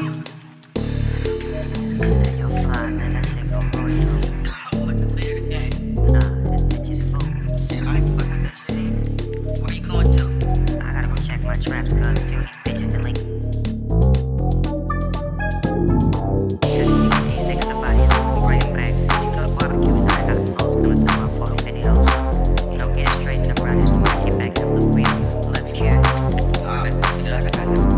Yo, fly, man, that shit gon' ruin you. What the player the game? Nah, this bitch is fool. Shit, I ain't fucking that shit either. Where you going to? I gotta go check my traps, cuz a few of these bitches to link. These niggas about here, bring them back. You know the barbecue tonight, I got some hoes coming through my photo videos. You know, getting straight in the run, just wanna get back to the real. Let's hear it. Alright, I got you.